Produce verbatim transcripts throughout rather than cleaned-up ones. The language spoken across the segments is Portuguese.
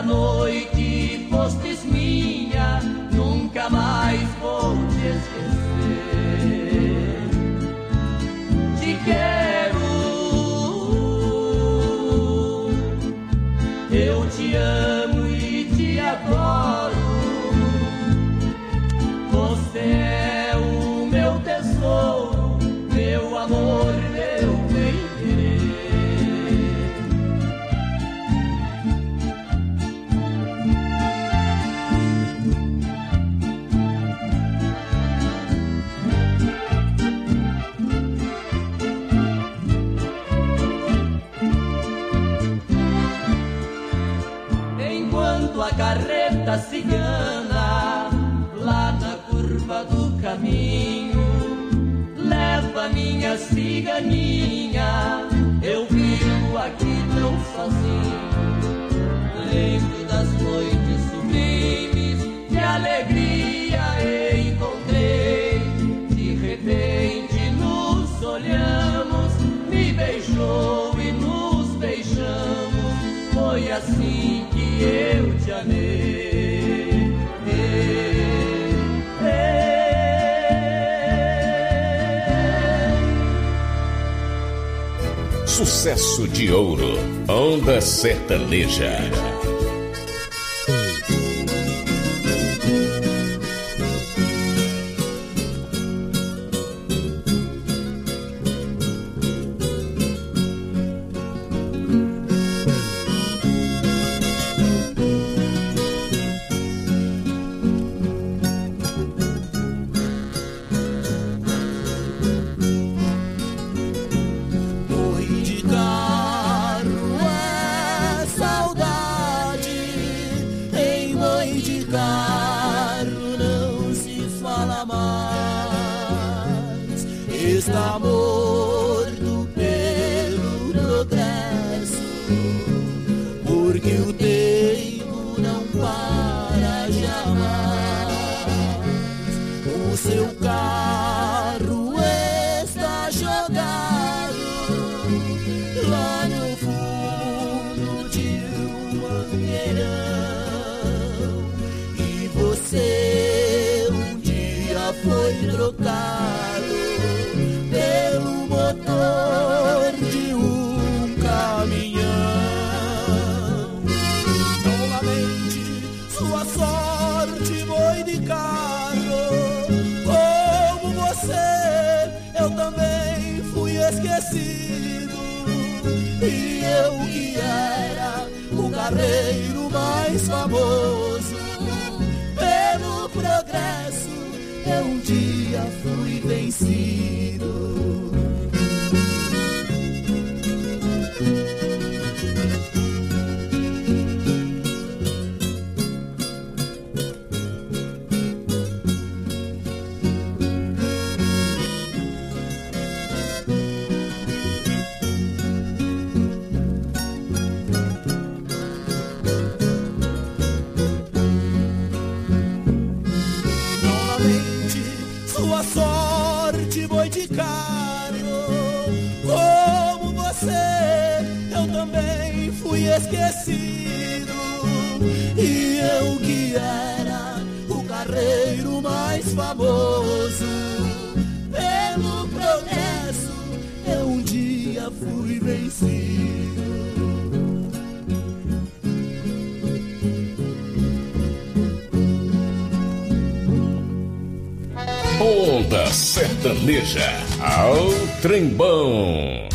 noite fostes minha, nunca mais vou te esquecer. Te quero, eu te amo e te adoro. Você é o meu tesouro, meu amor, meu bem-querer. Enquanto a carreta cigana lá na curva do caminho leva minha ciganinha, eu vivo aqui tão sozinho. Lembro das noites sublimes, de alegria encontrei. De repente nos olhamos, me beijou e nos beijamos. Foi assim que eu te amei. Sucesso de ouro, Onda Sertaneja. Está morto pelo progresso, porque o tempo não para jamais. O seu carro está jogado lá no fundo de um mangueirão, e você um dia foi trocado pelo motor de um caminhão. Não lamente sua sorte, boi de carro. Como você, eu também fui esquecido. E eu que era o carreiro mais famoso pelo progresso, eu um dia fui vencido. Sua sorte, boi de carro. Como você, eu também fui esquecido. E eu que era o carreiro mais famoso pelo progresso, eu um dia fui vencido. Onda Sertaneja, ao trembão.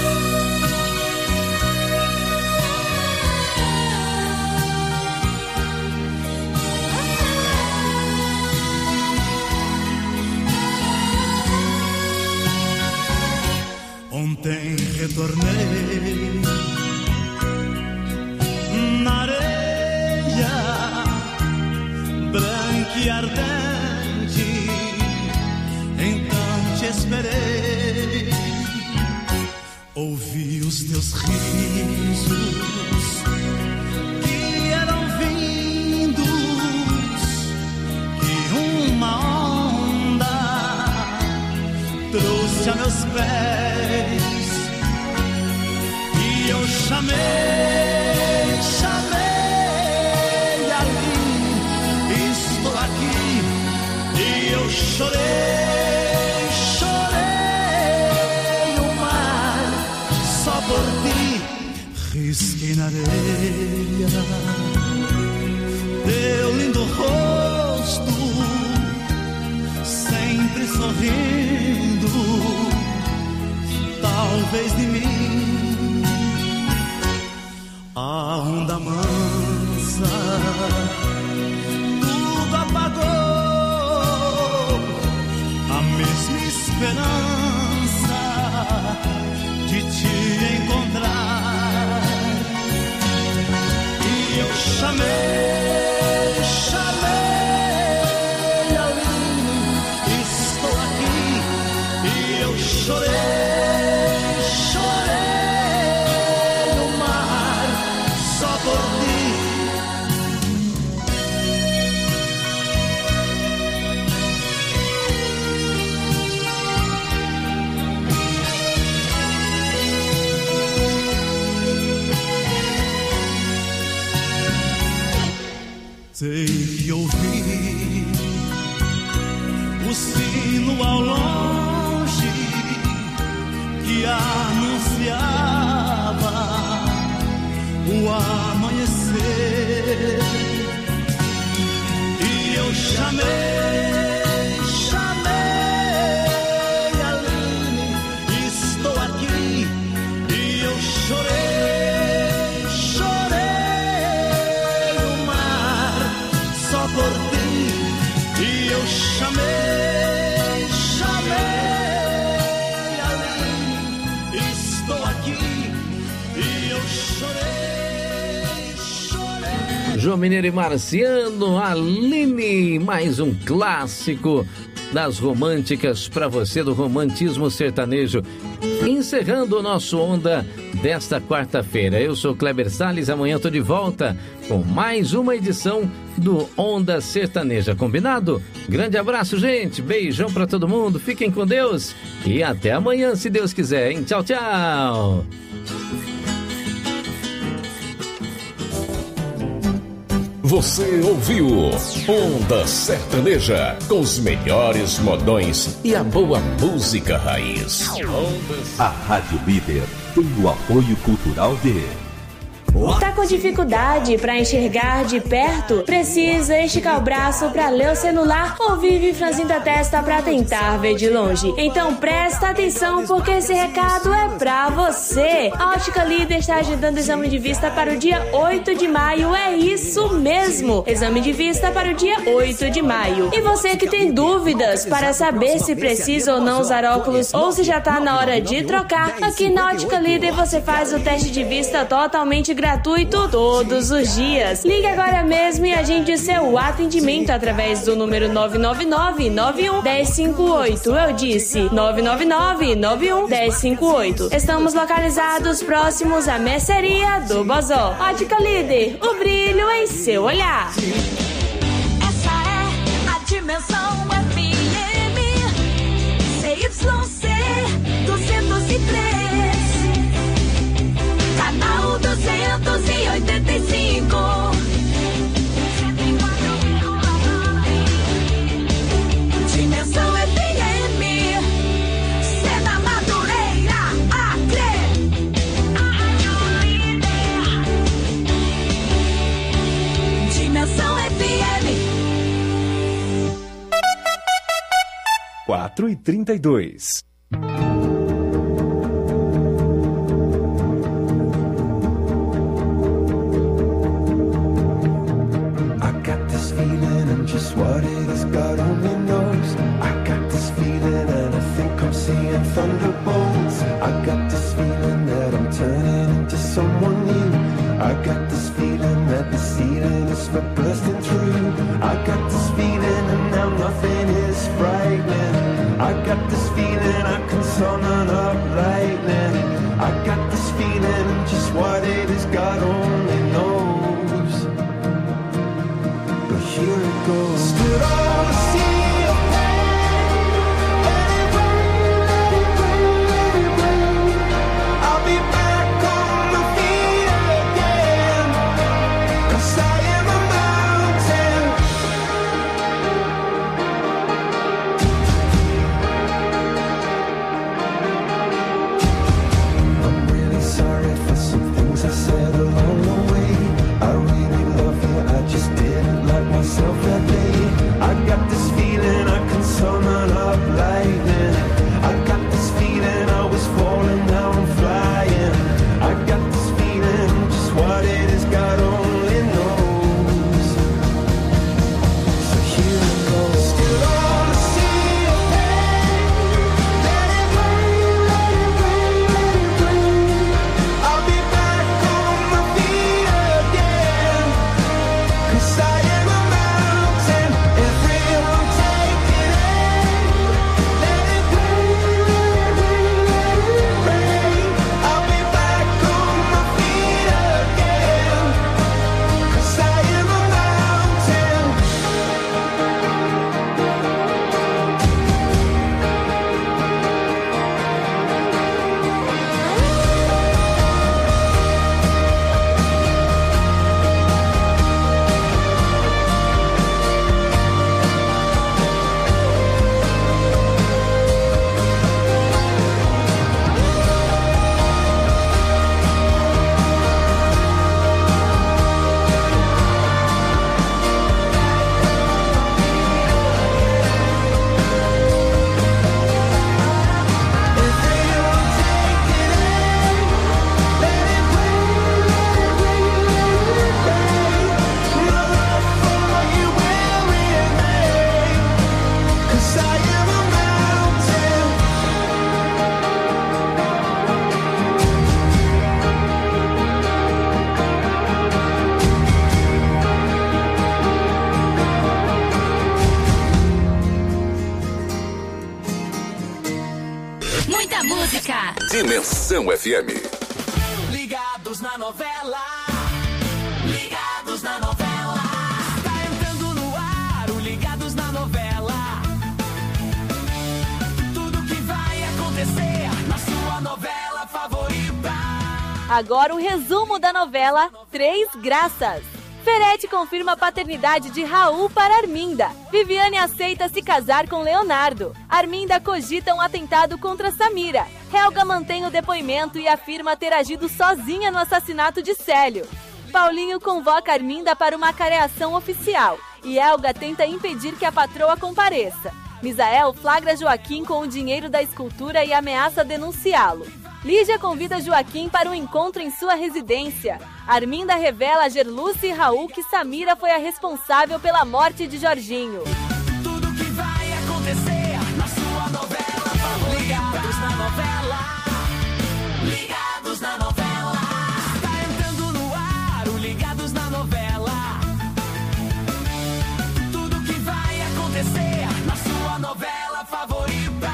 Ontem retornei na areia branca e ardente, então te esperei. Ouvi os teus risos que eram vindos e uma onda trouxe a meus pés. E eu chamei, chamei aqui, risquei na areia teu lindo rosto, sempre sorrindo, talvez de mim. A onda mansa tudo apagou, a mesma esperança de te encontrar. E eu chamei, chamei Aline, estou aqui. E eu chorei, chorei no mar, só por ti. Sei que ouvi o sino ao longe que anunciava o amanhecer. E eu chamei, chamei Aline, estou aqui. E eu chorei, chorei no mar, só por ti. E eu chamei, chamei Aline, estou aqui. E eu chorei, chorei. João Mineiro e Marciano, Aline, mais um clássico das românticas para você do romantismo sertanejo. Encerrando o nosso Onda desta quarta-feira. Eu sou Kleber Salles, amanhã estou de volta com mais uma edição do Onda Sertaneja, combinado? Grande abraço, gente, beijão para todo mundo, fiquem com Deus e até amanhã, se Deus quiser, hein? Tchau, tchau! Você ouviu Onda Sertaneja, com os melhores modões e a boa música raiz. A Rádio Líder tem o apoio cultural de... Tá com dificuldade para enxergar de perto? Precisa esticar o braço para ler o celular ou vive franzindo a testa para tentar ver de longe? Então presta atenção, porque esse recado é pra você. A Ótica Líder está agendando exame de vista para o dia oito de maio. É isso mesmo, exame de vista para o dia oito de maio. E você que tem dúvidas para saber se precisa ou não usar óculos ou se já tá na hora de trocar, aqui na Ótica Líder você faz o teste de vista totalmente gratuito. gratuito todos os dias. Ligue agora mesmo e agende o seu atendimento através do número nove nove nove, nove um, um zero cinco oito. Eu disse nove nove nove, nove um, um zero cinco oito. Estamos localizados próximos à mercearia do Bozó. Ótica Líder, o brilho em seu olhar. Essa é a Dimensão F M C Y C duzentos e três, canal duzentos e oitenta e cinco. Dimensão F M, Sena Madureira, Acre. Dimensão F M. quatro e trinta e dois. Just what it is, God only knows. I got this feeling and I think I'm seeing thunderbolts. I got this feeling that I'm turning into someone new. I got this feeling that the ceiling is for bursting through. I got this feeling and now nothing is frightening. I got this feeling I can summon up lightning. I got this feeling and just what it is, God only knows. Here it goes. Stood on the sea of pain, let it rain, let it rain, let it rain. I'll be back on my feet again, 'cause I am a mountain. I'm really sorry for Dimensão F M. Ligados na novela. Ligados na novela. Tá entrando no ar o Ligados na novela. Tudo que vai acontecer na sua novela favorita. Agora o resumo da novela Três Graças. Ferete confirma a paternidade de Raul para Arminda. Viviane aceita se casar com Leonardo. Arminda cogita um atentado contra Samira. Helga mantém o depoimento e afirma ter agido sozinha no assassinato de Célio. Paulinho convoca Arminda para uma careação oficial. E Helga tenta impedir que a patroa compareça. Misael flagra Joaquim com o dinheiro da escultura e ameaça denunciá-lo. Lígia convida Joaquim para um encontro em sua residência. Arminda revela a Gerluce e Raul que Samira foi a responsável pela morte de Jorginho. Tudo que vai acontecer na sua novela favorita. Ligados na novela. Ligados na novela. Tá entrando no ar o Ligados na novela. Tudo que vai acontecer na sua novela favorita.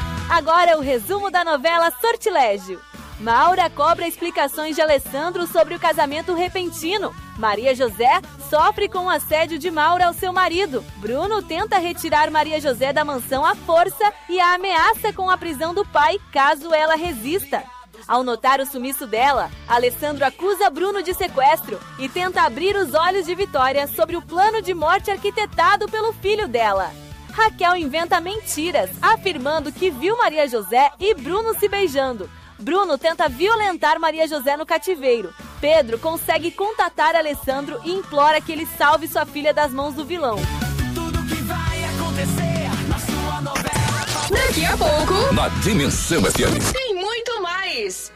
Agora o resumo da novela Sortilégio. Maura cobra explicações de Alessandro sobre o casamento repentino. Maria José sofre com o assédio de Maura ao seu marido. Bruno tenta retirar Maria José da mansão à força e a ameaça com a prisão do pai caso ela resista. Ao notar o sumiço dela, Alessandro acusa Bruno de sequestro e tenta abrir os olhos de Vitória sobre o plano de morte arquitetado pelo filho dela. Raquel inventa mentiras, afirmando que viu Maria José e Bruno se beijando. Bruno tenta violentar Maria José no cativeiro. Pedro consegue contatar Alessandro e implora que ele salve sua filha das mãos do vilão. Tudo que vai acontecer na sua novela. Daqui a pouco, Na Dimensão F M. tem muito mais.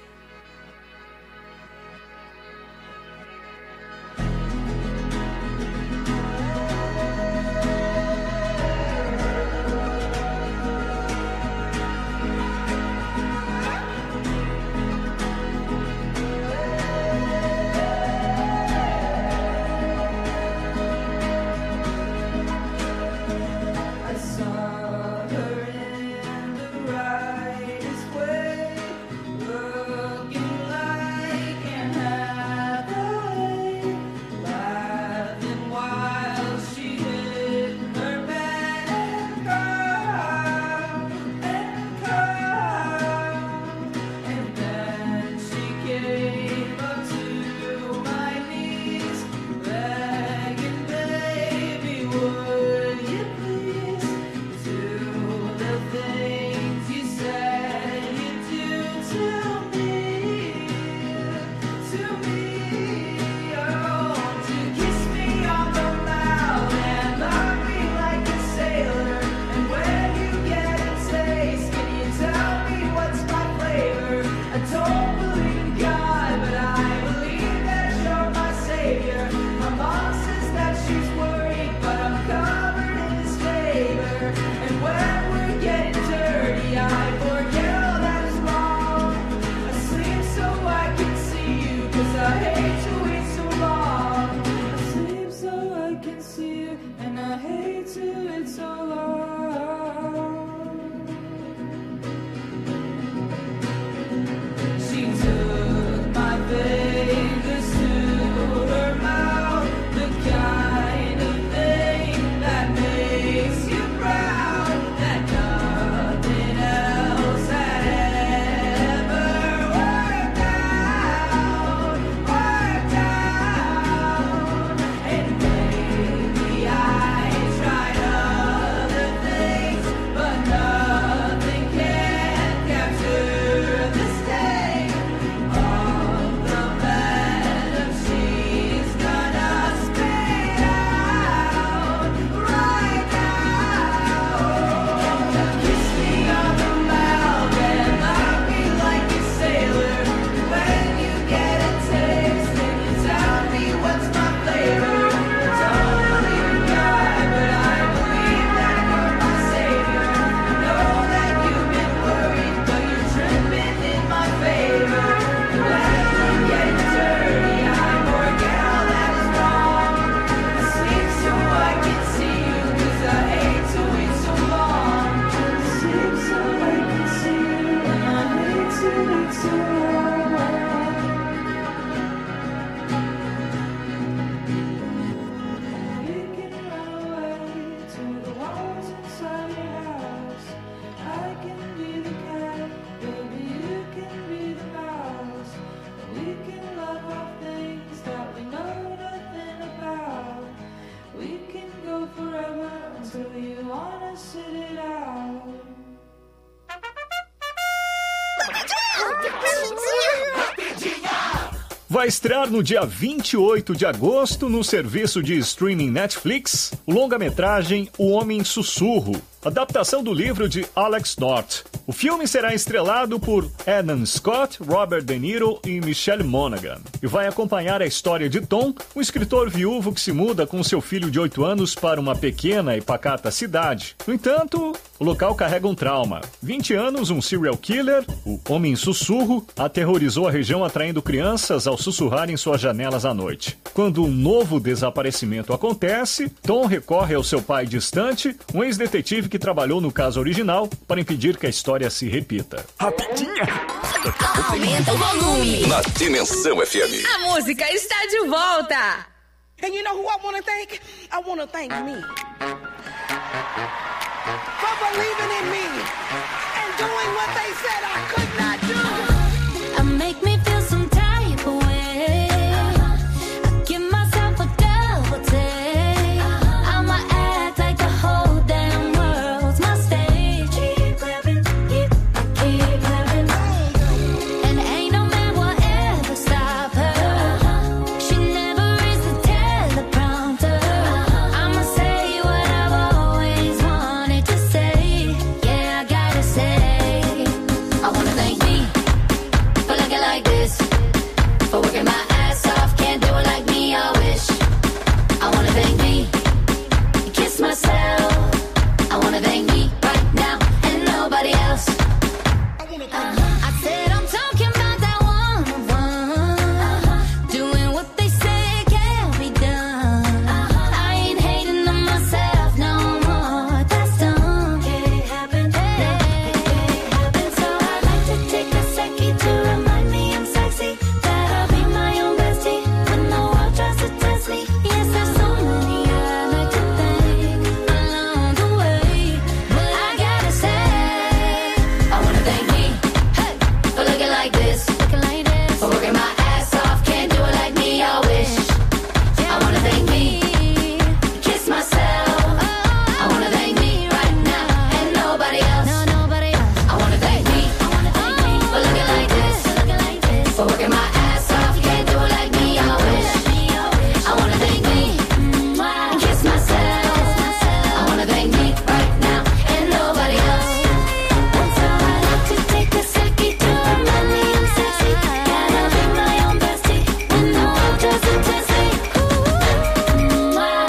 Wow. Vai estrear no dia vinte e oito de agosto no serviço de streaming Netflix o longa-metragem O Homem Sussurro, adaptação do livro de Alex North. O filme será estrelado por Adam Scott, Robert De Niro e Michelle Monaghan e vai acompanhar a história de Tom, um escritor viúvo que se muda com seu filho de oito anos para uma pequena e pacata cidade. No entanto, o local carrega um trauma. vinte anos, um serial killer, o Homem Sussurro, aterrorizou a região atraindo crianças ao sussurrar em suas janelas à noite. Quando um novo desaparecimento acontece, Tom recorre ao seu pai distante, um ex-detetive que trabalhou no caso original, para impedir que a história se repita. Rapidinha! Aumenta o volume! Na Dimensão F M. A música está de volta! And you know who I want to thank? I want to thank me. For believing in me and doing what they said I could not do. I make me feel some type of way. I give myself a double take. I'ma act like the whole damn world's my stage. Keep clapping, keep, keep clapping. And ain't no man will ever stop her. She never is the teleprompter. I'ma say what I've always wanted to say. Yeah, I gotta say, I wanna thank me for looking like this, for working my ass off, can't do it like me, I wish. I wanna thank me, kiss myself. I wanna thank me right now and nobody else. Uh-huh. I said I'm talking about that one-on-one, doing what they say can't be done. I ain't hating on myself no more, that's done. Can't happen, can't happen. So I like to take a second to remind me I'm sexy, that I'll be my own bestie when the world tries to test me. Yes, there's so many I like to thank along the way, but I gotta say, I wanna thank me, hey, for looking like this, looking like this, for working my ass off, can't do it like me, I wish. I wanna thank me, kiss myself. I wanna thank me right now and nobody else. No, nobody else. I wanna thank me, I wanna thank me for looking like this, looking like this, for working my ass off, can't do it like me, I wish. I wanna thank me, and kiss myself. I wanna thank me right now and nobody else. So I like to take a second to remind me I'm sexy, that I'll be my own bestie when the world tries to test me. Ooh, wow.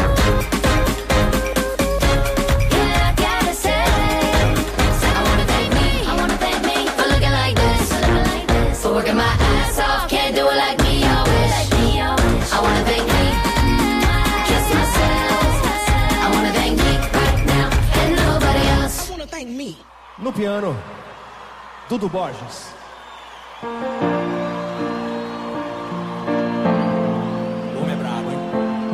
Yeah, I gotta say, I wanna thank me, I wanna thank me for looking like this, for working my ass off, can't do it like me, I wish. I wanna thank me, kiss myself. I wanna thank me right now and nobody else. I want to thank me. No piano, Dudu Borges. O homem é brabo, hein?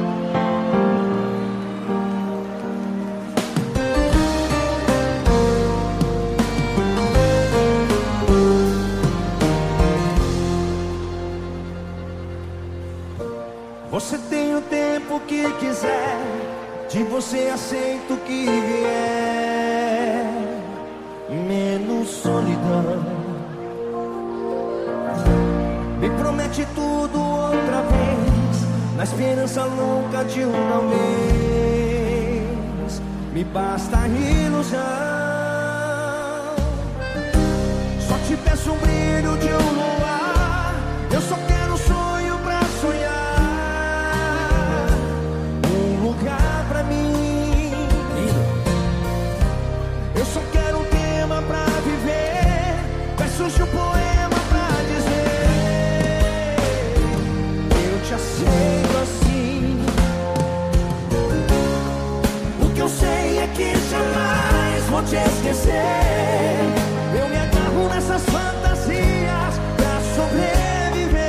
Você tem o tempo que quiser, de você aceito o que vier, menos solidão. Me promete tudo outra vez, na esperança louca de um talvez. Me basta a ilusão. Só te peço um brilho de um luar, eu só quero um sonho pra sonhar. Lugar pra mim, eu só quero um tema pra viver, versos de um poema pra dizer, eu te aceito assim. O que eu sei é que jamais vou te esquecer. Eu me agarro nessas fantasias pra sobreviver.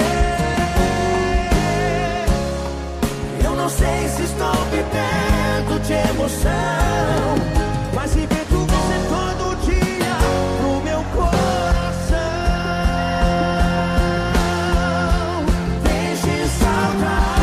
Eu não sei se estou vivendo de emoção, mas invento você todo dia no meu coração. Deixe saudade.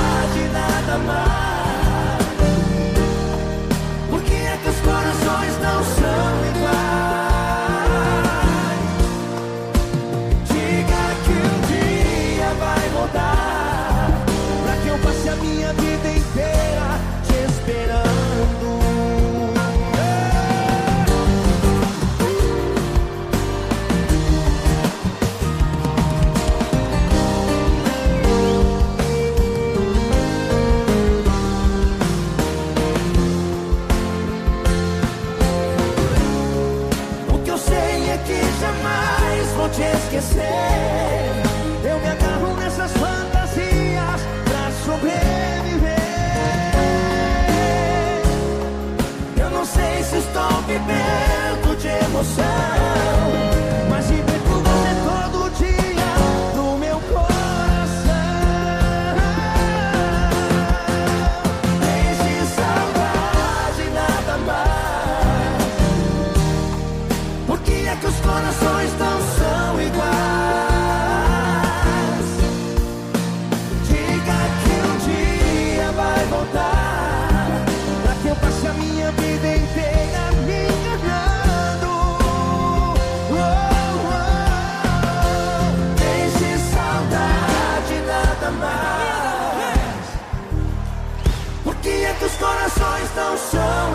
não são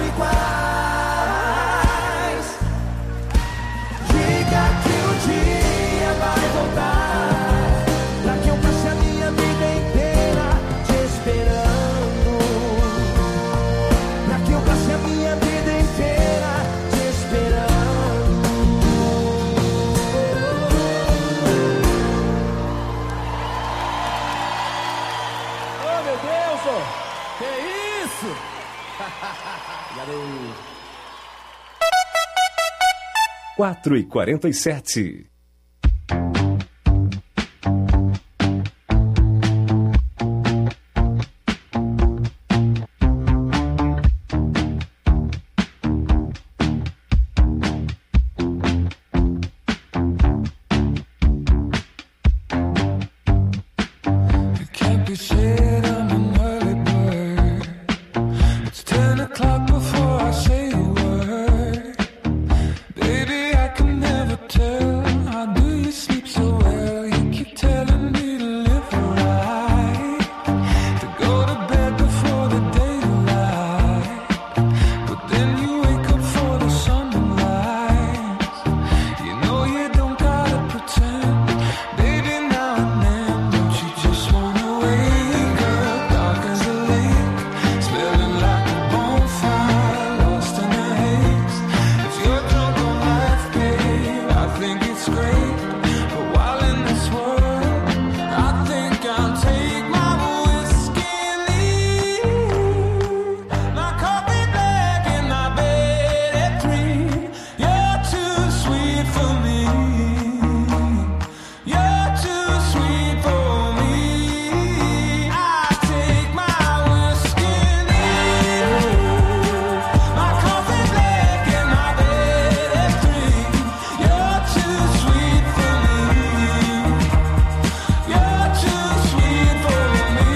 iguais. Diga que um dia vai voltar, pra que eu passe a minha vida inteira te esperando, pra que eu passe a minha vida inteira te esperando. Oh, meu Deus, oh. Que isso? quatro e quarenta e sete. Can't be said I'm an early bird. It's ten o'clock before I say a word. Baby, I can never tell. How do you sleep so well? You keep telling me to live right, to go to bed before the daylight, but then you wake up for the sunrise. You know you don't gotta pretend. Baby, now and then, don't you just wanna wake up dark as a lake, smelling like a bonfire, lost in a haze. If you're drunk on life, babe, I think it's great. But while in this world, I think I'll take my whiskey and leave. My coffee black and my bed at three. You're too sweet for me. You're too sweet for me. I take my whiskey and leave. My coffee black and my bed at three. You're too sweet for me. You're too sweet for me.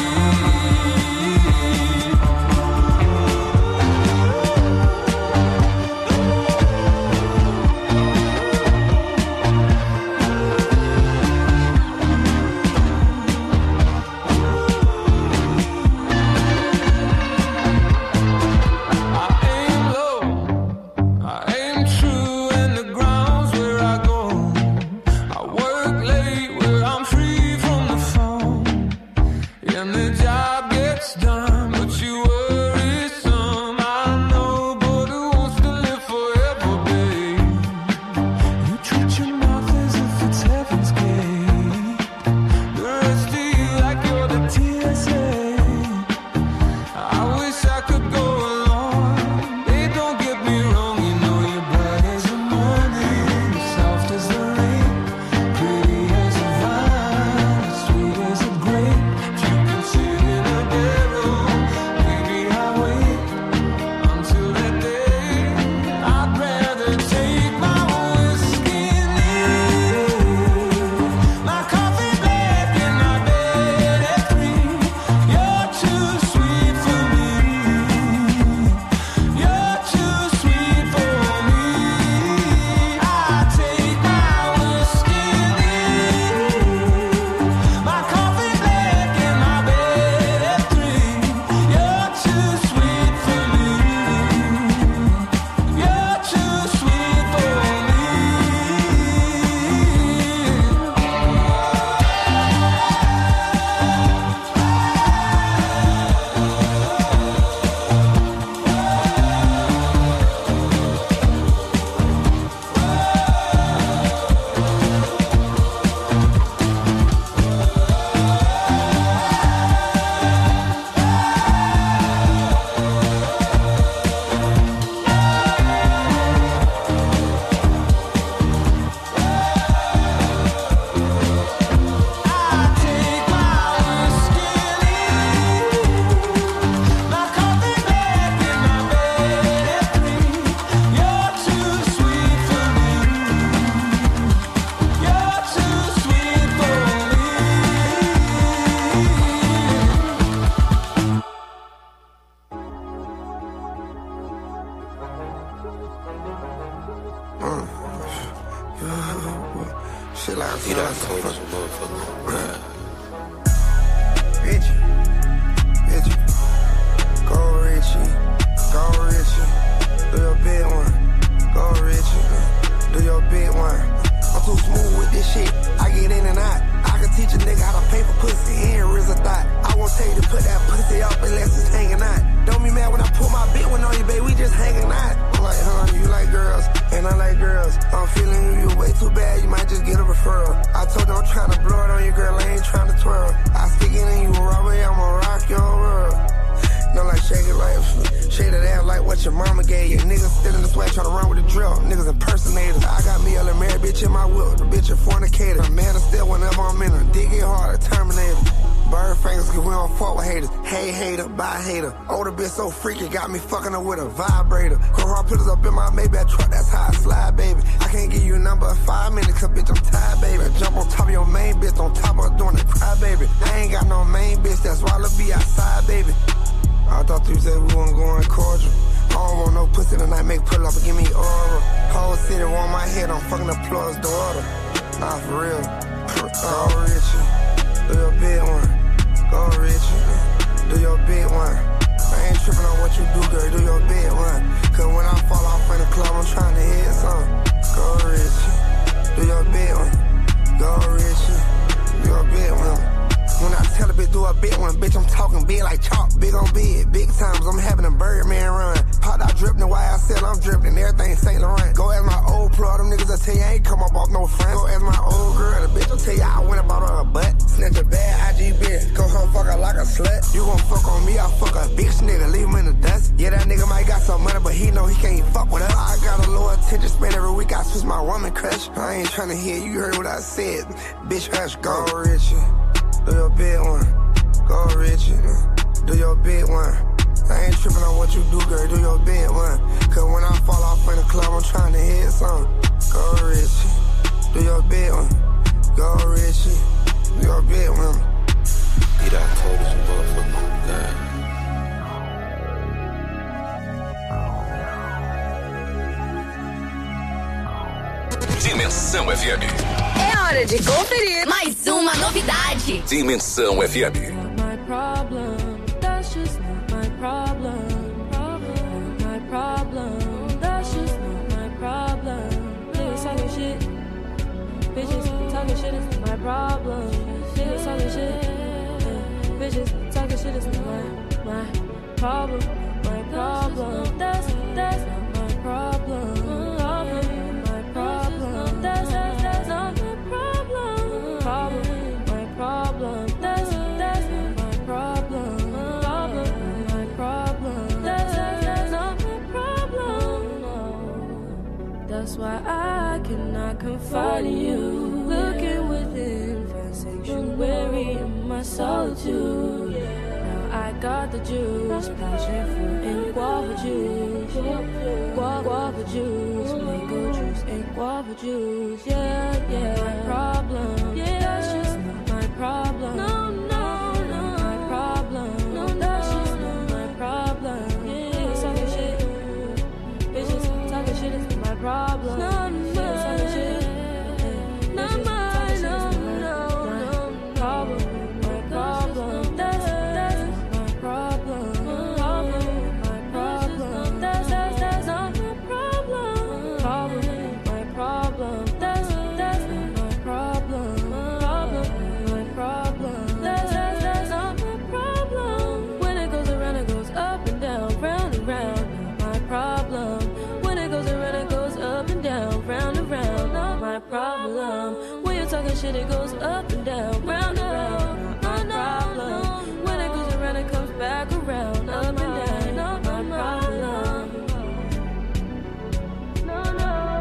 I aim low, I aim true, and the ground's where I go. I work late where I'm free from the phone, and the job gets done, but you worry some. I know, but who wants to live forever, babe? You treat your mouth as if it's heaven's gate. The rest of you like you're the T S A. I wish I could go along. Babe, don't get me wrong. You know you're bright as the morning, soft as the rain, pretty as a vine, sweet as a grape. If you can sit in a barrel, maybe I'll wait until that day. I'd rather take my whiskey and leave. My coffee black and my bed at three. You're too sweet for me. You're too sweet for me. I take my whiskey and leave. My coffee black and my bed at three. You're too sweet for me. You're too sweet for me. Shit like a motherfucker. Richie, Richie, go Richie. what your mama gave you. Niggas still in the sweat trying to run with the drill. Niggas impersonators. I got me a little married bitch in my whip. The bitch a fornicator. A man is still whenever I'm in her. Dig it hard, a Terminator. Bird fingers cause we don't fuck with haters. Hey hater, bye hater. Older bitch so freaky, got me fucking her with a vibrator. Cold hard pillars up in my Maybach truck, that's how I slide, baby. I can't give you a number of five minutes, cause bitch I'm tired, baby. Jump on top of your main bitch, on top of her doing a cry, baby. I ain't got no main bitch, that's why I'll be outside, baby. I thought you said we wasn't going cordial. I don't want no pussy tonight, make pull up and give me oral. Whole city want my head, I'm fucking the plug's daughter. Nah, for real. Oh, Richie, do your big one. Go Richie, do your big one. I ain't tripping on what you do, girl, do your big one. Cause when I fall off in the club, I'm trying to hit some. Go Richie, do your big one. Go Richie, do your big one. When I tell a bitch do a big one, bitch, I'm talking big like chalk, big on big, big times, I'm having a Birdman run. Popped out dripping the Y I said I'm dripping, everything Saint Laurent. Go ask my old plug, them niggas that tell you I ain't come up off no friends. Go ask my old girl, the bitch will tell you I went about her butt. Snatch a bad I G bitch, go home fuck her like a slut. You gon' fuck on me, I fuck a bitch nigga, leave him in the dust. Yeah, that nigga might got some money, but he know he can't fuck with us. I got a low attention span every week, I switch my woman crush. I ain't tryna hear, you heard what I said. Bitch, hush, go Richie. Do your big one, go Richie, do your big one. I ain't tripping on what you do, girl, do your big one. Cause when I fall off in the club, I'm trying to hit some. Go Richie, do your big one, go Richie, do your big one. Get out cold as a motherfucker, God. Dimensão F M. É hora de conferir mais uma novidade. Dimensão F M. My problem, that's just not my problem. Problem, my problem, that's just not my problem. Niggas talking shit, bitches talking shit is not my problem. Niggas talking shit, bitches talking shit is not my my problem. My problem, that's that's not my problem. Problem, my problem, that's that's not my problem. Problem, my problem, that's that's not my problem. Problem, my problem, that's that's not my problem. No. That's why I cannot confide in you. Looking within, find sanctuary in my solitude. Now I got the juice, passion fruit and guava juice. Guava, guava juice, mango juice and guava juice. Yeah, yeah. My problem, yeah, that's just not my problem. No, no, no, my problem. No, that's just not my problem. Yeah, niggas talking shit, bitches talking shit is not my problem. No, no, niggas talking shit, not mine. No, no, no, problem, my problem. That's that's not my problem. Problem, my problem. That's that's that's not my problem. Problem, my problem. That's that's not my problem. Problem, my problem. That's that's that's not my problem. When it goes around, it goes up and down, round and round. Not my problem. When it goes around, it goes up and down, round and round. Not my problem. When you're talking shit, it goes up and down, round and round. Not my problem. When it goes around, it comes back around, up and down. Not my problem. No, no.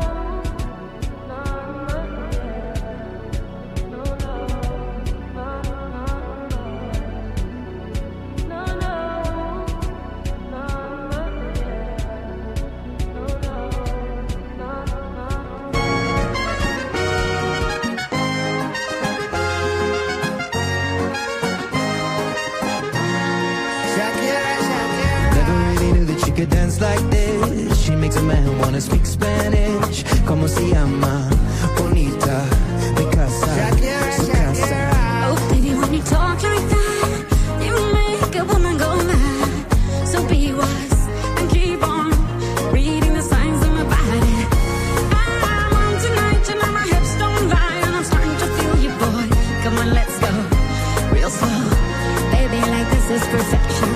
Could dance like this. She makes a man wanna speak Spanish. Como se llama? Bonita, mi casa, su casa. Oh, baby, when you talk like that, you make a woman go mad. So be wise and keep on reading the signs of my body. I'm on tonight, you know my hips don't lie, and I'm starting to feel you, boy. Come on, let's go real slow, baby. Like this is perfection.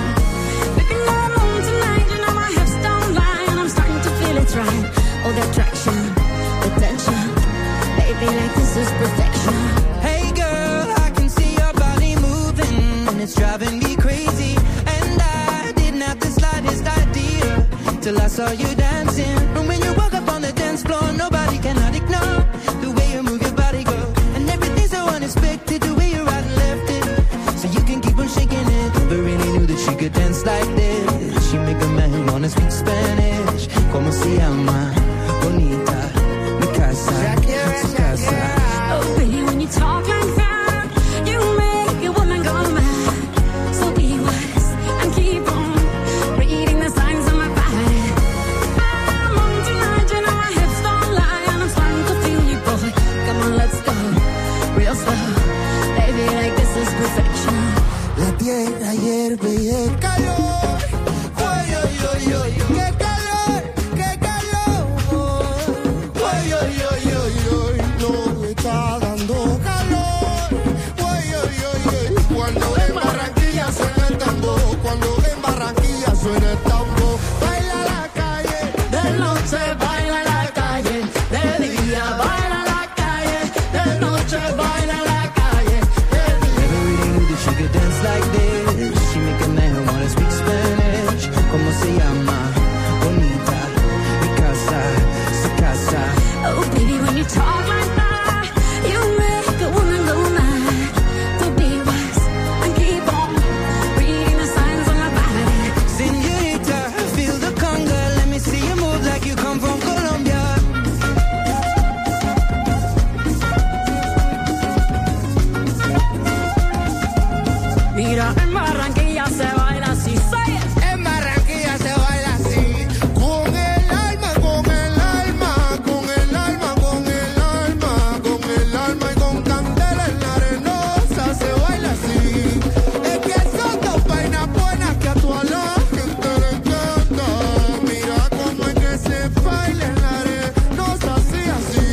It's right, all the attraction, the tension, baby, like this is perfection. Hey girl, I can see your body moving, and it's driving me crazy. And I didn't have the slightest idea till I saw you dancing. And when you walk up on the dance floor, nobody cannot ignore the way you move your body, girl. And everything's so unexpected, the way you right and left it. So you can keep on shaking it. Never really knew that she could dance like this. She make a man wanna speak Spanish. Como se llama? Bonita, mi casa, su casa. Oh, baby, when you talk like that, you make a woman go mad. So be wise and keep on reading the signs on my body. I'm on tonight, you know my hips don't lie, and I'm starting to feel you, boy. Come on, let's go, real slow. Baby, like this is perfection. La tierra hierve y el calor. Oy, oy, oy, oy, qué calor, qué calor. Oy, oy, oy, oy, oy, no me está dando calor. Oy, oy, oy, oy, cuando en Barranquilla suena el tambor, cuando en Barranquilla suena el tambor. Baila la calle, de noche baila la calle, de día baila la calle, de noche baila la calle. Never really knew that she could dance like this. She make a man wanna speak Spanish. Como se llama? Bonita, mi casa, su casa. Oh, baby, when you talk like that, you make a woman go mad. So be wise and keep on reading the signs on my body. Señorita, feel the conga. Let me see you move like you come from Colombia. Mira, en Barranquilla se baila así, say it. En Barranquilla se baila así, con el alma, con el alma, con el alma, con el alma, con el alma y con candela en la arenosa se baila así. Es que son dos vainas buenas que a toda la gente le encanta. Mira cómo es que se baila en la arenosa así, así.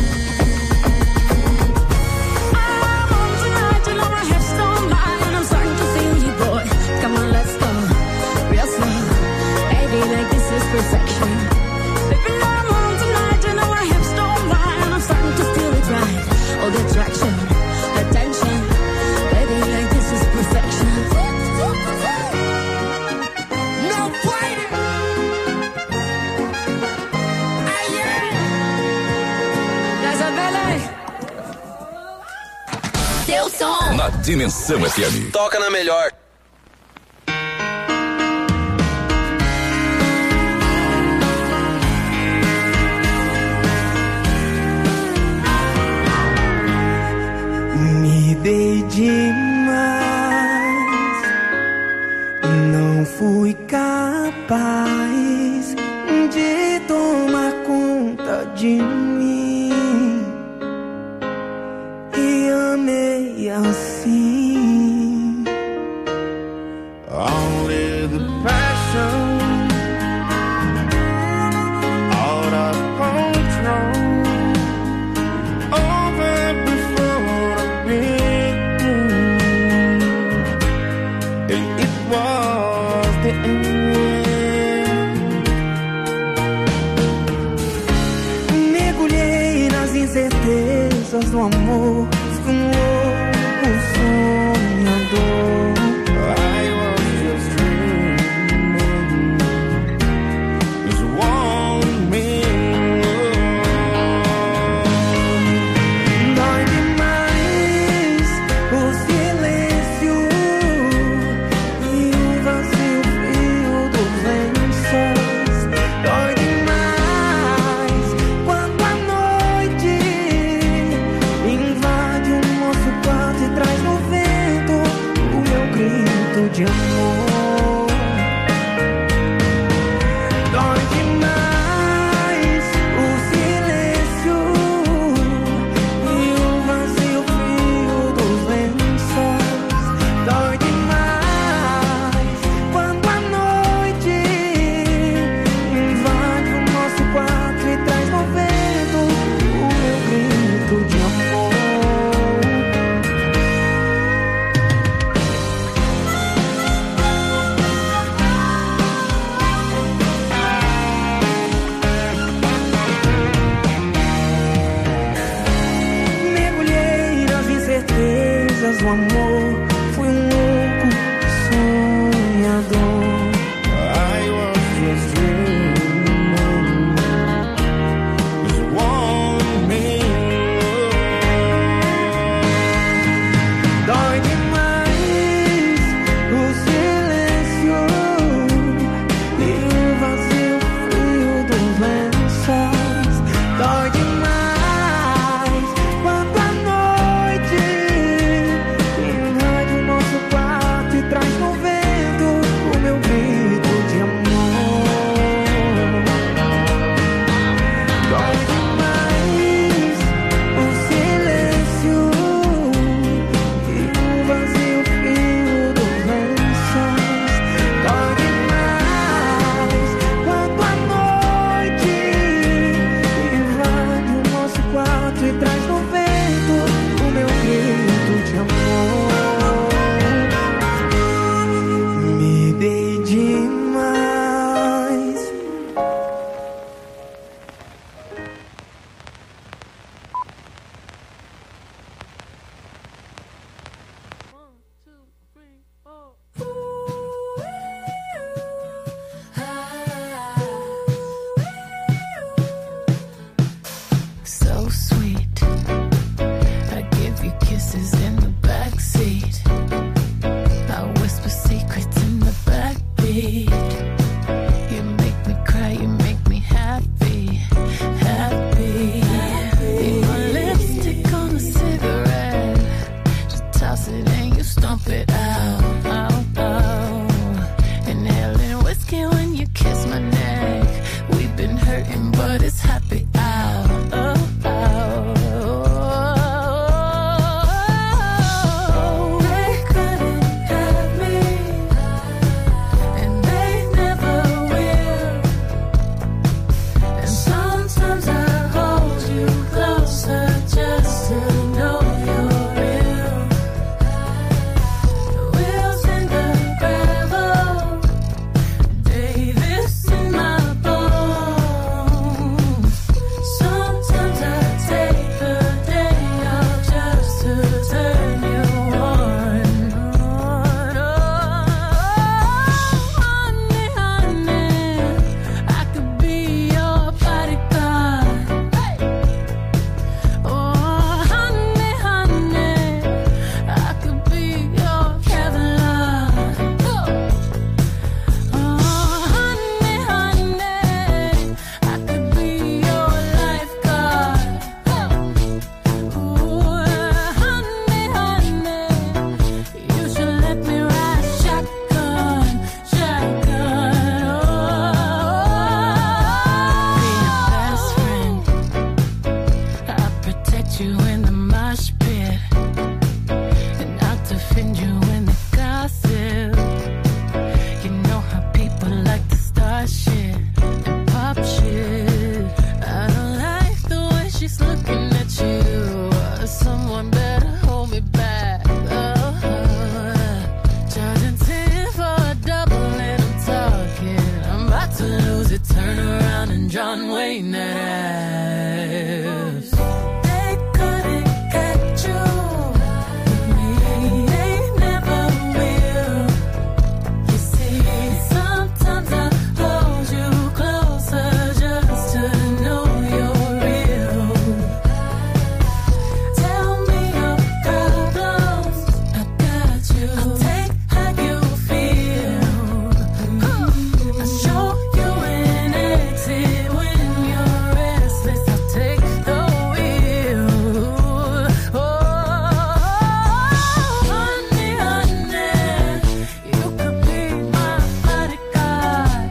I'm on tonight, you know my hips don't lie, and I'm starting to feel you, boy. Come on, let's go, real slow. Baby, like this is perfection. Baby, I'm on tonight, you know my hips don't lie, and I'm starting to feel it right. Oh, the attraction, the tension. Baby, like this is perfection. No fighting. Ay, yeah. There's a ballet. Seu som. Na Dimensão F M. Toca na melhor. Me dei demais, não fui capaz de tomar conta de mim e amei assim. Only the passion out of control. Over before the beginning, and it was the end. Mergulhei nas incertezas do amor, fui um louco sonhador. I was just dreaming, just one Dói demais o silêncio e o vazio frio dos lençóis. Dói demais quando a noite invade o nosso quarto e traz no vento o meu grito de amor. Dói demais o silêncio e o vazio frio dos lençóis. Dói demais quando a noite invade o nosso quarto e traz no vento o meu grito de amor. it out, out, out. Inhaling whiskey when you kiss my neck. We've been hurting, but it's happy out, oh, out. They couldn't have me, and they never will. And sometimes I hold you closer just to know you're real. The wheels in the gravel, Davis in my bones. Sometimes I take a day off just to turn you on, on, oh, honey, honey, I could be your bodyguard. Oh, honey, honey, I could be your Kevlar. Oh, honey, honey, I could be your lifeguard. Oh, honey, honey, you should let me ride shotgun, shotgun. Oh, be your best friend. I'll protect you in the mosh pit, and I'll defend you in the gossip. You know how people like to start shit and pop shit. I don't like the way she's looking at you. Someone better hold me back. Oh, charging ten for a double and I'm talking. I'm about to lose it. Turn around and John Wayne that ass. They couldn't catch you with me. They never will. You see, sometimes I hold you closer just to know you're real. Tell me your problems, I got you. I'll take how you feel. I'll show you an exit when you're restless. I'll take the wheel. Oh, honey, honey, you could be my bodyguard.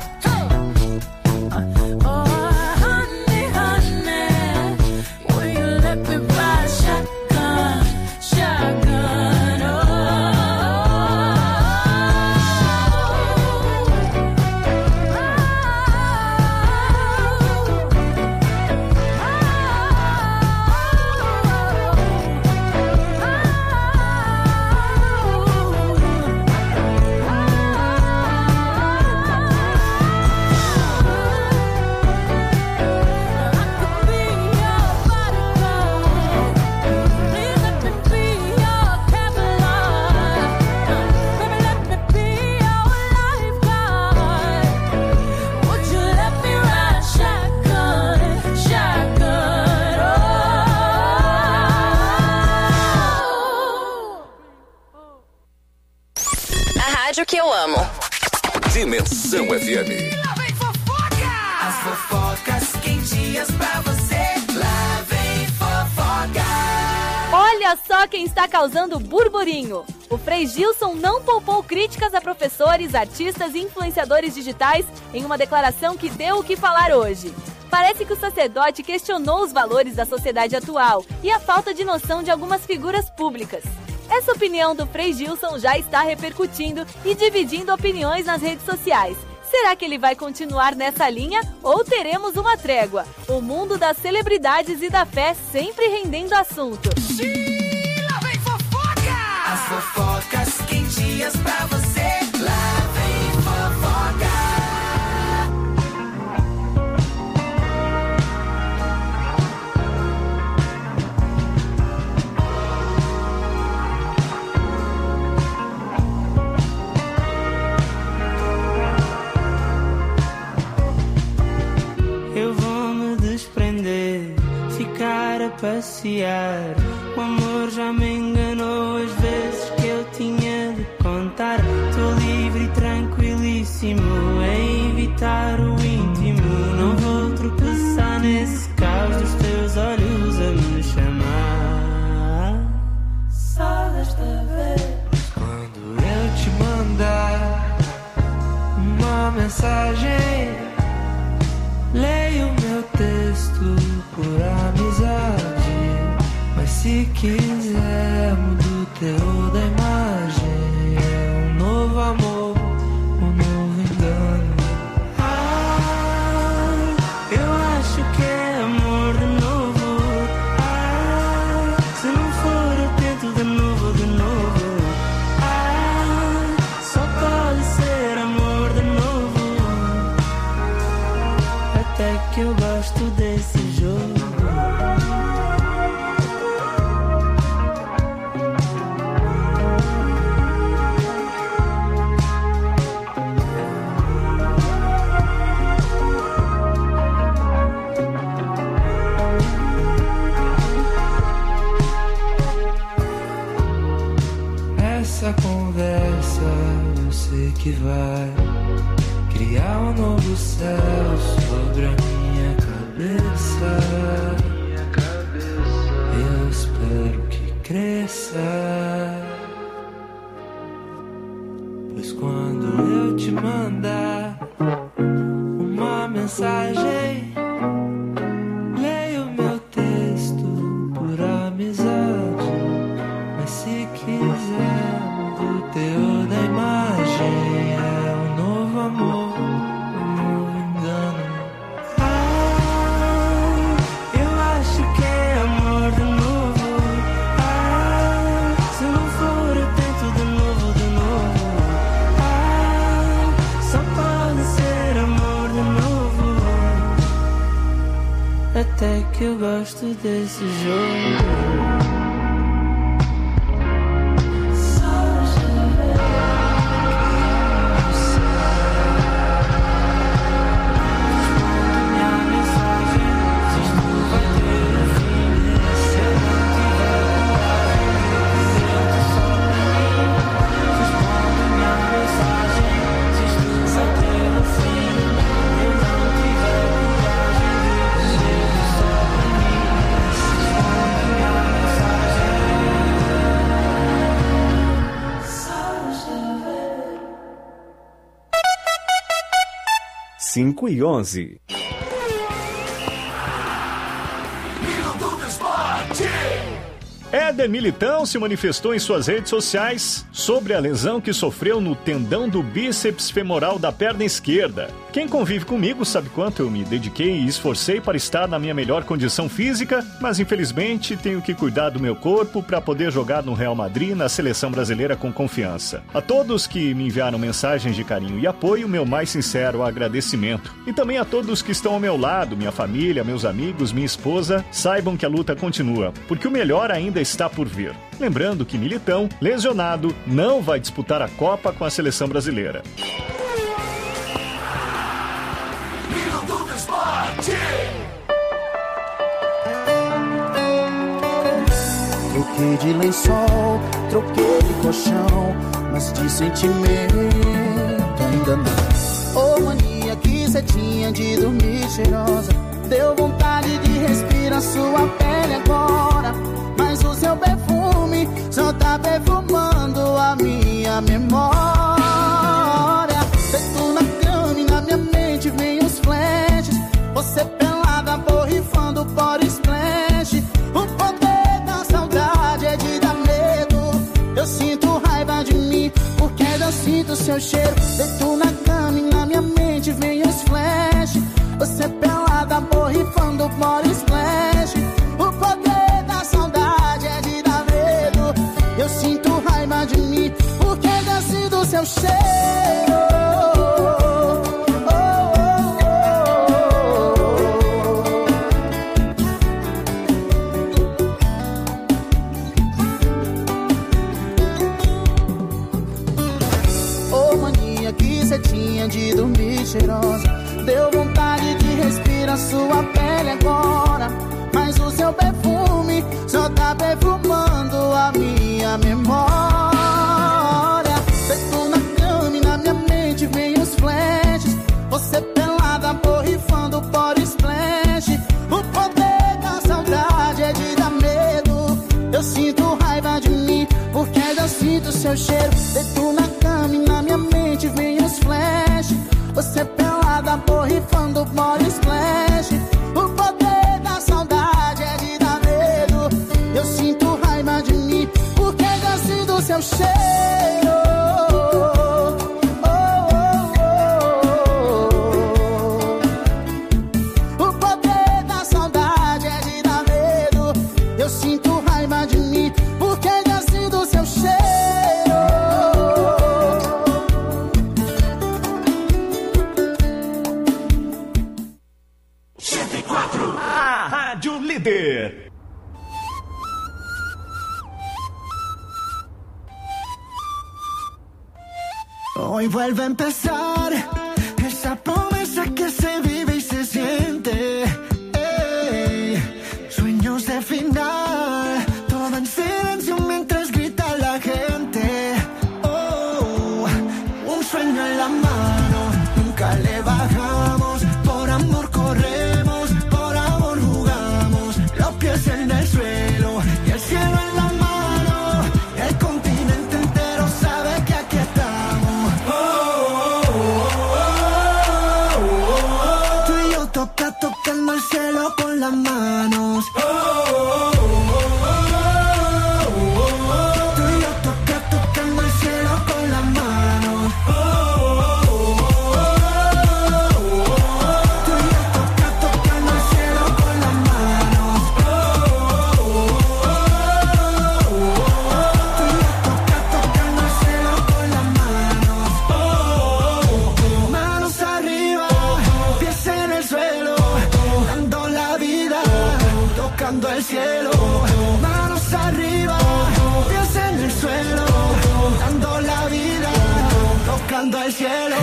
Oh, honey, honey, will you let me ride shotgun, shotgun? Oh, A rádio que eu amo. Dimensão F M. As fofocas quentinhas pra você. Lá vem fofoca. Olha só quem está causando burburinho. O Frei Gilson não poupou críticas a professores, artistas e influenciadores digitais em uma declaração que deu o que falar hoje. Parece que o sacerdote questionou os valores da sociedade atual e a falta de noção de algumas figuras públicas. Essa opinião do Frei Gilson já está repercutindo e dividindo opiniões nas redes sociais. Será que ele vai continuar nessa linha ou teremos uma trégua? O mundo das celebridades e da fé sempre rendendo assunto. Lá vem fofoca. As fofocas quentinhas pra você. Lá vem fofoca. Eu vou me desprender, ficar a passear. O amor já me enganou as vezes que eu tinha de contar. Tô livre e tranquilíssimo em evitar o íntimo. Não vou tropeçar nesse caos dos teus olhos a me chamar. Só desta vez. Quando mensagem, leio meu texto por amizade. Mas se quiser, mudo o teor da imagem. É um novo amor, um novo engano. Ah, eu acho que é amor de novo. Ah, se não for eu tento de novo, de novo. Ah, só pode ser amor de novo. Até que eu gosto desse jogo. Essa conversa eu sei que vai criar um novo céu sobre a minha cabeça. Eu espero que cresça, pois quando eu te mandar uma mensagem, leio meu texto por amizade. Mas se quiser, o teor da imagem é um novo amor, um novo engano. Ah, eu acho que é amor de novo. Ah, se não for eu tento de novo, de novo. Ah, só pode ser amor de novo. Até que eu gosto desse jogo. cinco e onze. Éder Militão se manifestou em suas redes sociais sobre a lesão que sofreu no tendão do bíceps femoral da perna esquerda. Quem convive comigo sabe quanto eu me dediquei e esforcei para estar na minha melhor condição física, mas infelizmente tenho que cuidar do meu corpo para poder jogar no Real Madrid na seleção brasileira com confiança. A todos que me enviaram mensagens de carinho e apoio, meu mais sincero agradecimento. E também a todos que estão ao meu lado, minha família, meus amigos, minha esposa, saibam que a luta continua, porque o melhor ainda está por vir. Lembrando que Militão, lesionado, não vai disputar a Copa com a seleção brasileira. Troquei de lençol, troquei de colchão, mas de sentimento ainda não. Ô mania que cê tinha de dormir cheirosa, deu vontade de respirar sua pele agora. Mas o seu perfume só tá perfumando a minha memória. Deito na cama e na minha mente vem os flashes, você pelada borrifando body splash. O poder da saudade é de dar medo. Eu sinto raiva de mim porque eu sinto seu cheiro. Deito na cama e na minha mente vem os flashes, você pelada borrifando body splash. O poder da saudade é de dar medo. Eu sinto raiva de mim porque eu sinto seu cheiro. De dormir cheirosa, deu vontade de respirar sua pele agora. Mas o seu perfume só tá perfumando a minha memória. Deito na cama e na minha mente vem os flashes, você pelada borrifando body splash. O poder da saudade é de dar medo. Eu sinto raiva de mim porque eu sinto seu cheiro. Deito na cama e na minha mente vem os flashes, você Hoy vuelve a empezar esa promesa que se vive y se siente. Ey, sueños de final, todo en silencio mientras grita la gente. Oh, un sueño en la mano, nunca le bajamos. Por amor corremos, por amor jugamos. Los pies en el suelo y el cielo en la mano. El continente entero sabe que aquí estamos. Oh, oh, oh, oh, oh, oh. Tú y yo toca, tocando el cielo con las manos. Oh, oh, oh, oh, oh, oh, oh. Tú y yo toca, tocando el cielo con las manos. Oh, oh, oh, oh, oh, oh. Tú y yo toca, tocando el cielo con las manos. Oh, oh, oh, oh, oh. Tú y yo toca, tocando el cielo con las manos. Oh, oh, oh. Manos arriba, pies en el suelo, dando la vida, tocando el cielo. Manos arriba, pies en el suelo, dando la vida, tocando el cielo.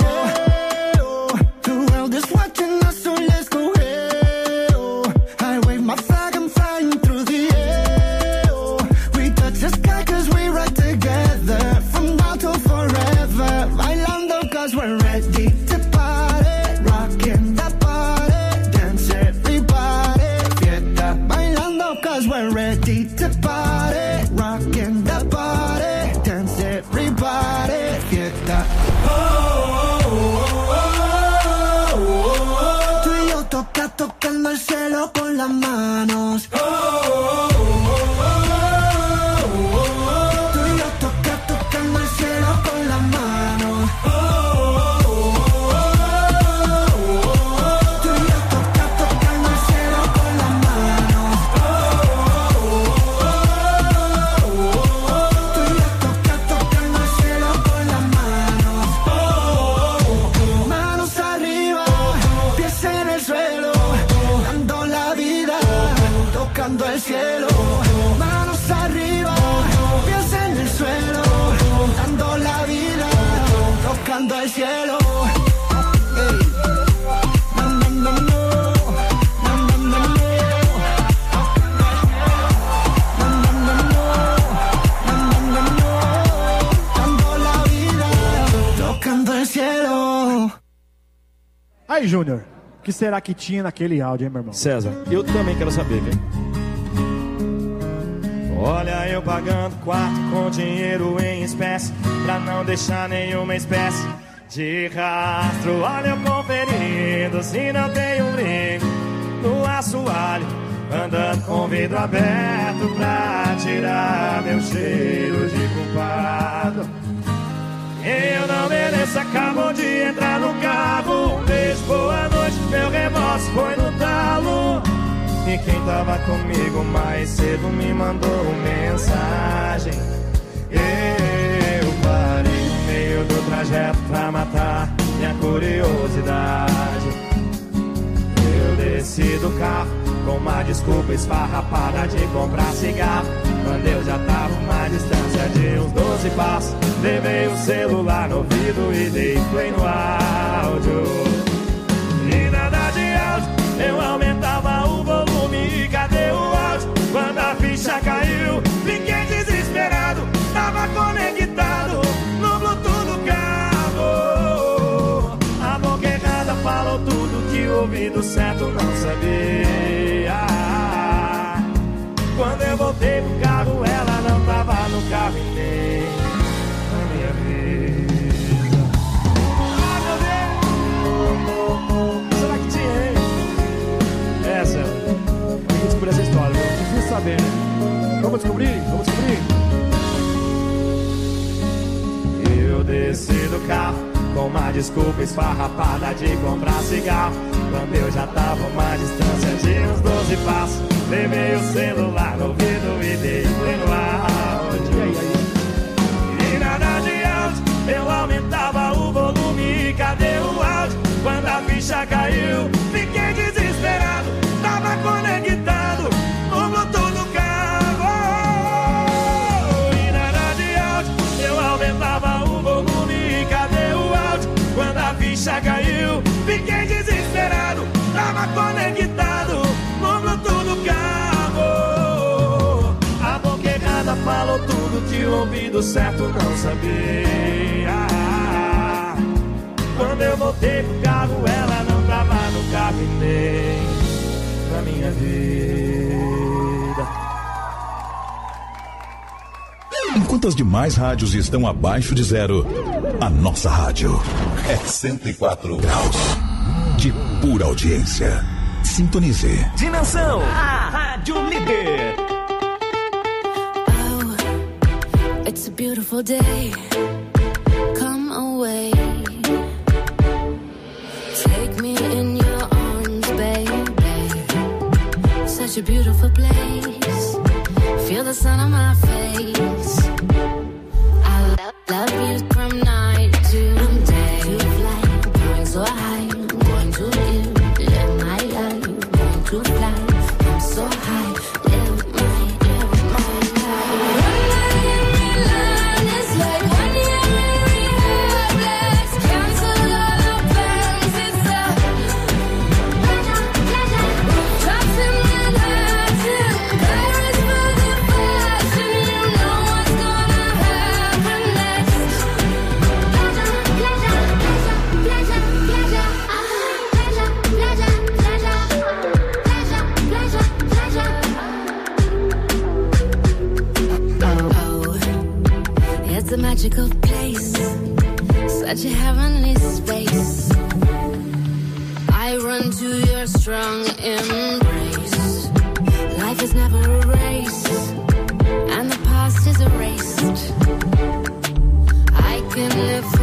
The world is watching us, so let's go. Hey-oh. I wave my flag, I'm flying through the air. Oh, we touch the sky cause we ride together, from now till forever. Bailando cause we're ready to party, rocking the party, dance everybody, fiesta. Bailando cause we're ready to party, rocking the party, dance everybody, fiesta. Oh, oh, oh, oh, oh, oh. Tú y yo toca, tocando el cielo con las manos. Oh, oh, oh, oh, oh, oh. Tú y yo toca, tocando el cielo con las manos. Oh, oh, oh, oh, oh. Tú y yo toca, tocando el cielo con las manos. Oh, oh, oh, oh. Tú y yo toca, tocando el cielo con las manos. Oh, oh, oh. Manos arriba, pies en el suelo, dando la vida, tocando el cielo. Manos arriba, pies en el suelo, dando la vida, tocando el cielo. Ey. No, no, no, no. No, no, no, no. No, no, no, no. No, no, no, no. Dando la vida, tocando el cielo. Aí, Júnior, o que será que tinha naquele áudio, hein, meu irmão? César, eu também quero saber, viu? Olha eu pagando quarto com dinheiro em espécie, pra não deixar nenhuma espécie de rastro. Olha eu conferindo se não tem um brinco no assoalho, andando com vidro aberto pra tirar meu cheiro de culpado. Eu não mereço, acabou de entrar no carro. Um beijo, boa noite, meu remorso foi no talo. E quem tava comigo mais cedo me mandou mensagem. Eu parei no meio do trajeto pra matar minha curiosidade. Eu desci do carro com uma desculpa esfarrapada de comprar cigarro, quando eu já tava uma distância de uns doze passos. Levei o celular no ouvido e dei play no áudio. E nada de áudio, eu aumentava o volume e cadê o áudio? Quando a ficha caiu, fiquei desesperado, tava conectado no Bluetooth do carro. A boca errada falou tudo que o ouvido certo não sabia. Quando eu voltei pro carro, ela não tava no carro e nem na minha vida. Ah, meu Deus! Será que tinha, hein? Essa, tem que descobrir essa história, viu? Difícil saber, né? Vamos descobrir? Vamos descobrir? Eu desci do carro com uma desculpa esfarrapada de comprar cigarro, quando eu já tava uma distância de uns doze passos. Levei o celular no ouvido e dei play no áudio. E aí, aí? E nada de áudio, eu aumentava o volume e cadê o áudio? Quando a ficha caiu, fiquei desesperado, tava conectado no Bluetooth do carro. E nada de áudio, eu aumentava o volume e cadê ficha caiu. Fiquei desesperado, tava conectado no Bluetooth do carro. A boca errada falou tudo que o ouvido certo não sabia. Quando eu voltei pro carro, ela não tava no carro e nem na minha vida. Enquanto as demais rádios estão abaixo de zero, a nossa rádio é cento e quatro graus de pura audiência. Sintonize. Dimensão, a Rádio Líder. Oh, it's a beautiful day. Come away. Take me in your arms, baby. Such a beautiful place. Feel the sun on my face. I love, love you from night to day. To fly, going so high. I'm going to you. Live my life. Going to fly. I'm so high. Live my, live my life. One night in Milan is like one year in rehab. Let's cancel all our plans. It's a pleasure, pleasure. Rooftops in Manhattan. Paris for the fashion. You know what's gonna happen next. Pleasure, pleasure, pleasure, pleasure, pleasure. Ah, pleasure, pleasure, pleasure. Pleasure, pleasure, pleasure. Oh, it's a magical place. Such a heavenly space. I run to your strong embrace. Life is never a race, and the past is erased. I can live